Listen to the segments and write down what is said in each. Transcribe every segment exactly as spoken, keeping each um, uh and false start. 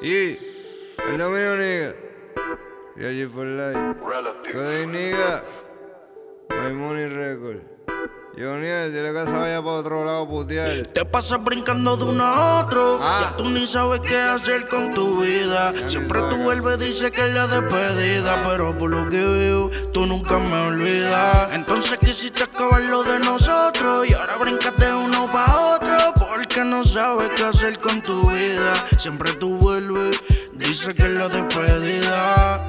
Y el dominio nigga. Real for life. Code nigga. My money record. Joniel, dile que se vaya para otro lado a putear. Te pasas brincando de uno a otro. Ah. Ya tú ni sabes qué hacer con tu vida. Ya Siempre ni tú sabes. vuelves, dices que es la despedida. Pero por lo que veo, tú nunca me olvidas. Entonces quisiste acabar lo de nosotros. Y ahora brincas de uno para otro. Porque no sabes qué hacer con tu vida. Siempre tú vuelves, dices que es la despedida.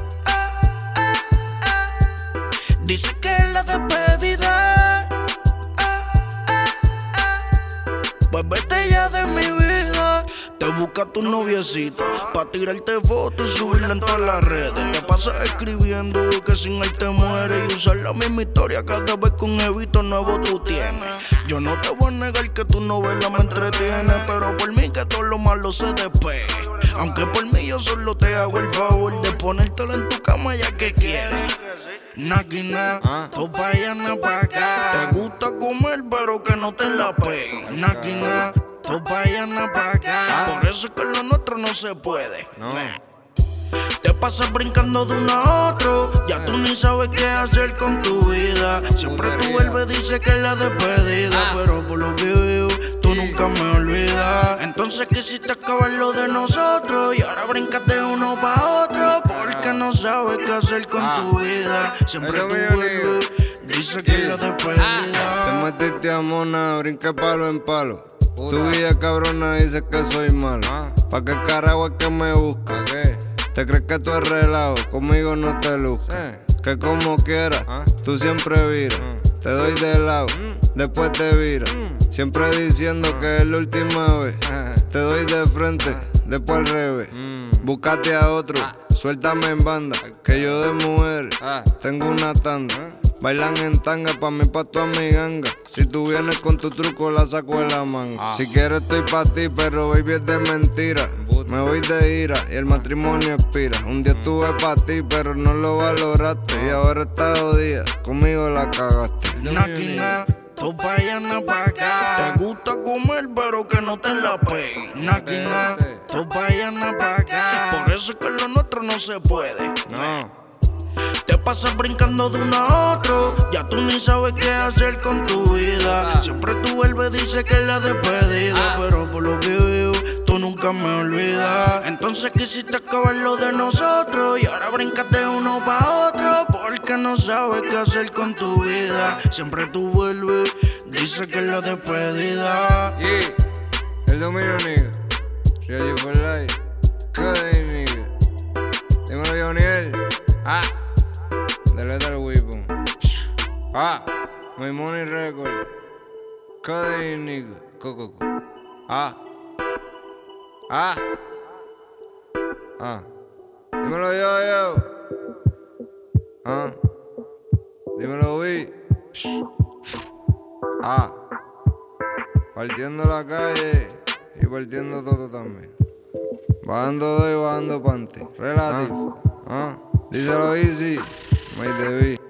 Dice que es la despedida. Pues vete ya de mi vida. Te busca tu noviecita pa' tirarte fotos y subirla en todas las redes. Te pasas escribiendo que sin él te mueres y usar la misma historia cada vez que un evito nuevo tú tienes. Yo no te voy a negar que tu novela me entretiene, pero por mí que todo lo malo se despegue. Aunque por mí yo solo te hago el favor de ponértelo en tu cama ya que quieres. Naquina, Ah. tú pa' allá, na pa' acá. Te gusta comer, pero que no te la peguen. Naquina, tú pa' allá, na pa' acá. Ah. Por eso es que lo nuestro no se puede. No. Te pasas brincando de uno a otro. Ya tú ni sabes qué hacer con tu vida. Siempre tú vuelves, dices que es la despedida. Ah. Pero por lo que veo, tú nunca me olvidas. Entonces quisiste acabar lo de nosotros. Y ahora brincas de uno para otro. Porque no sabes qué hacer con Ah. tu vida. Siempre El tú dominio vuelves, dices que es la Te despedida. metiste a mona, brinqué palo en palo. Tu vida cabrona dice que soy malo. Ah. ¿Pa' qué carajo es que me busca? ¿Te crees que tú eres relajo? Conmigo no te luzcas. Que como quieras, Ah. tú siempre viras. Te doy de lado, después te viras. Siempre diciendo que es la última vez. Te doy de frente, después al revés. Búscate a otro, suéltame en banda. Que yo de mujeres tengo una tanda. Bailan en tanga, pa' mí, pa' tu ganga. Si tú vienes con tu truco, la saco de la manga. Si quieres estoy pa' ti, pero baby es de mentira. Me voy de ira y el matrimonio expira. Un día estuve pa' ti, pero no lo valoraste. Y ahora estás jodida, conmigo la cagaste. Naquina, tú pa' allá, na pa' acá. Te gusta comer, pero que no te la peguen. Naquina, tú pa' allá, na pa' acá. Por eso es que lo nuestro no se puede. No. Te pasas brincando de uno a otro. Ya tú ni sabes qué hacer con tu vida. Siempre tú vuelves, dices que es la despedida. Pero por lo que veo, tú nunca me olvidas. Entonces quisiste acabar lo de nosotros. Y ahora brincas de uno para otro. Porque no sabes qué hacer con tu vida. Siempre tú vuelves, dices que es la despedida. Y el dominio nigga. Real for life. Code nigga. Dímelo Joniel. Ah. Dale al weapon. Ah. My money record. Code nigga. Coco. Ah. Ah. Ah. Dímelo yo, yo. Ah. Dímelo vi. Ah. Partiendo la calle y partiendo todo también. Bajando dos y bajando panty. Relativo. Ah. Díselo easy. My D B.